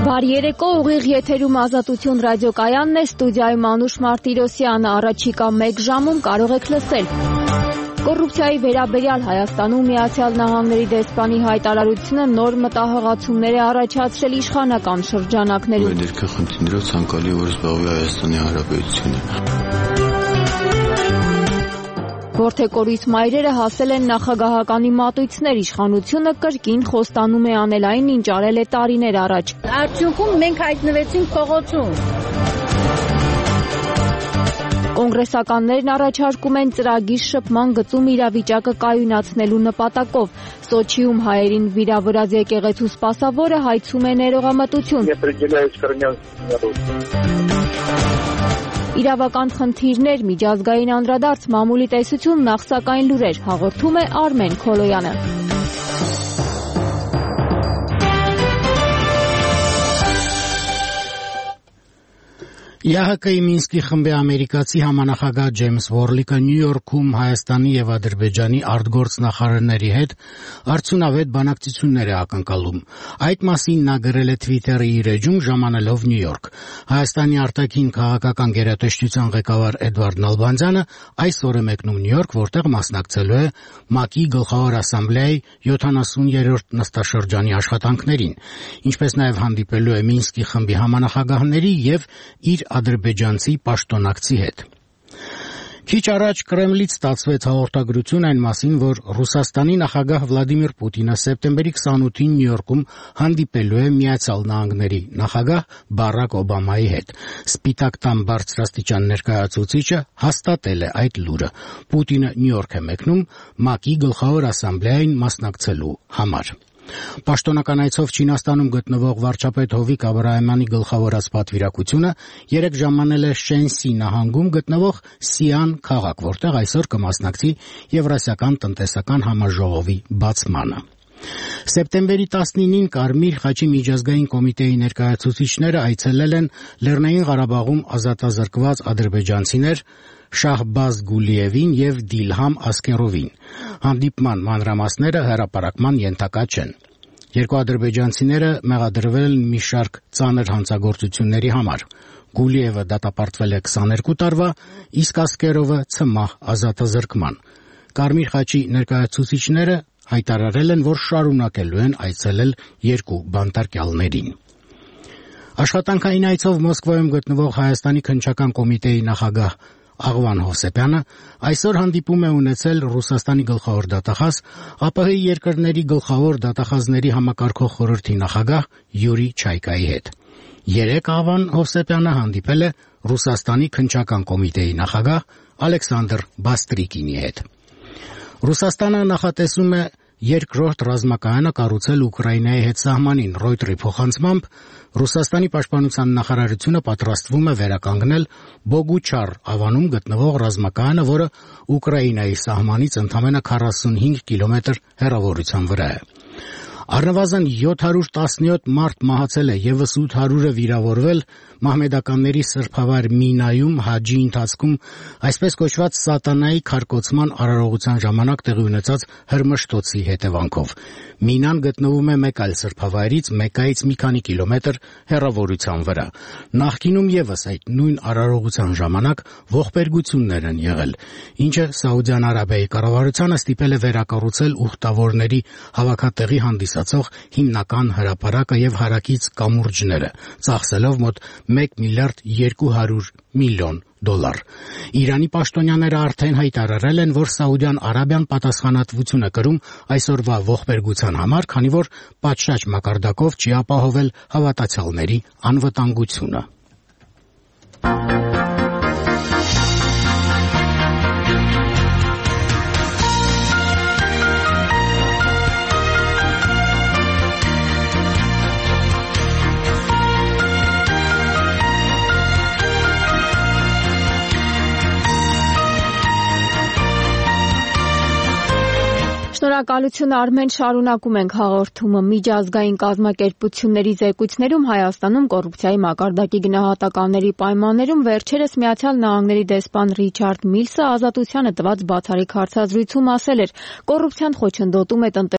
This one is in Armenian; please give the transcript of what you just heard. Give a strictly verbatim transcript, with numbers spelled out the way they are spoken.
Բարի երեկո, ուղիղ եթերում Ազատություն ռադիոկայանն է, ստուդիայում Անուշ Մարտիրոսյանը, առաջիկա մեկ ժամում կարող եք լսել։ Կոռուպցիայի վերաբերյալ Հայաստանում Միացյալ Նահանգների դեսպանի հայտարարությունը նոր մտահղացումներ է առաջացրել իշխանական շրջանակներում։ Ներքա խնդիրներով ցանկալի որ զբաղվի Հայաստանի Հանրապետությունը։ Որդեկորից մայրերը հասել են նախագահականի մատույցներ, իշխանությունը կրկին խոստանում է անել այն, ինչ արել է տարիներ առաջ։ Արդյունքում մենք հայտնվեցինք փողոցում։ Կոնգրեսականներն առաջարկում են ծրագիր շփման գծում իրավիճակը կայունացնելու նպատակով։ Սոչիում հայերին վիրավորած եկեղեցու սպասավորը հայցում է ներողամտություն։ Իրավական խնդիրներ, միջազգային անդրադարձ, մամուլի տեսություն, նախսակային լուրեր, հաղորդում է Արմեն Քոլոյանը։ ԵԱՀԿ-ի Մինսկի խմբի ամերիկացի համանախագահ Ջեյմս Վորլիկը Նյու Յորքում Հայաստանի եւ Ադրբեջանի արտգործնախարարների հետ արդյունավետ բանակցություններ է ակնկալում։ Այդ մասին նա գրել է Twitter-ի իր էջում ժամանելով Նյու Յորք։ Հայաստանի արտաքին քաղաքական գերատեսչության ղեկավար Էդվարդ Նալբանդյանը այսօր է մեկնում Նյու Յորք, որտեղ մասնակցելու է ՄԱԿ-ի գլխավոր ասամբլեայի յոթանասուներորդ նստաշրջանի աշխատանքներին, ինչպես նաեւ հանդիպելու է Մինսկի խմբի համանախագահների եւ իր ադրբեջանցի պաշտոնակցի հետ։ Քիչ առաջ Կրեմլից ստացվեց հաղորդագրություն այն մասին, որ Ռուսաստանի նախագահ Վլադիմիր Պուտինը սեպտեմբերի քսանութին Նյու Յորքում հանդիպելու է Միացյալ Նահանգների նախագահ Բարակ Օբամայի հետ։ Սպիտակ տան բարձրաստիճան ներկայացուցիչը հաստատել է այդ լուրը։ Պուտինը Նյու Յորք է մեկնում ՄԱԿ-ի գլխավոր ասամբլեային մասնակցելու համար։ Պաշտոնական այցով Չինաստանում գտնվող վարչապետ Հովիկ Աբրահամյանի գլխավորած պատվիրակությունը երեկ ժամանել է Շենսի նահանգում գտնվող Սիան քաղաք, որտեղ այսօր կմասնակցի Եվրասիական տնտեսական համաժողովի բացմանը։ Սեպտեմբերի տասնինին Կարմիր խաչի միջազգային կոմիտեի ներկայացուցիչները այցելել են Լեռնային Ղարաբաղում ազատազրկված ադրբեջանցիներ Շահբազ Գուլիևին եւ Դիլհամ Ասկերովին։ Հանդիպման մանրամասները հրապարակման ենթակա չեն։ Երկու ադրբեջանցիները մեղադրվել են մի շարք ծանր հանցագործությունների համար։ Գուլիևը դատապարտվել է քսաներկու տարվա, իսկ Ասկերովը ցմահ ազատազրկման։ Կարմիր խաչի ներկայացուցիչները հայտարարել են, որ շարունակելու են այցելել երկու բանտարկյալներին։ Աշխատանքային այցով Մոսկվայում գտնվող Հայաստանի քննչական կոմիտեի նախագահ Աղվան Հովսեփյանը այսօր հանդիպում է ունեցել Ռուսաստանի գլխավոր դատախազ, ԱՊՀ-ի երկրների գլխավոր դատախազների համակարգող խորհրդի նախագահ Յուրի Չայկայի հետ։ Երեկ Աղվան Հովսեփյանը հանդիպել է Ռուսաստանի քննչական կոմիտեի նախագահ Ալեքսանդր Բաստրիկինի հետ։ Ռուսաստանը նախատեսում է երկրորդ ռազմակայանը կառուցել Ուկրաինայի հետ սահմանին։ Ռոյտերի փոխանցմամբ Ռուսաստանի պաշտպանության նախարարությունը պատրաստվում է վերականգնել Բոգուչար ավանում գտնվող ռազմակայանը, որը Ուկրաինայի սահմանից ընդամենը քառասունհինգ կիլոմետր հեռավորության վրա է։ Առնվազն յոթ հարյուր տասնյոթ մարդ մահացել է, եւս ութ հարյուրը վիրավորվել մահմեդականների սրբավայր Մինայում հաջի ընթացքում այսպես կոչված սատանայի քարկոծման արարողության ժամանակ տեղի ունեցած հրմշտոցի հետևանքով։ Մինան գտնվում է մեկ այլ սրբավայրից Մեկայից մի քանի կիլոմետր հեռավորության վրա։ Նախկինում եւս այդ նույն արարողության ժամանակ ողբերգություններ են եղել, ինչը Սաուդյան Արաբիայի կառավարությանը ստիպել է վերակառուցել ուխտավորների հավաքատեղի հանդիսացող հիմնական հրապարակը եւ հարակից կամուրջները, ծախսելով մոտ մեկ միլիարդ երկու հարյուր միլիոն դոլար։ Իրանի պաշտոնյաները արդեն հայտարարել են, որ Սաուդյան Արաբիան պատասխանատվություն է կրում այսօրվա ողբերգության համար, քանի որ պատշաճ մակարդակով չի ապահովել հավատացյալների անվտանգությունը։ Շնորհակալություն Արմեն, շարունակում ենք հաղորդումը։ Միջազգային կազմակերպությունների զեկույցներում Հայաստանում կոռուպցիայի մակարդակի գնահատականների պայմաններում վերջերս Միացյալ Նահանգների դեսպան Ռիչարդ Միլսը Ազատությանը տված բացառիկ հարցազրույցում ասել էր, կոռուպցիան խոչընդոտում է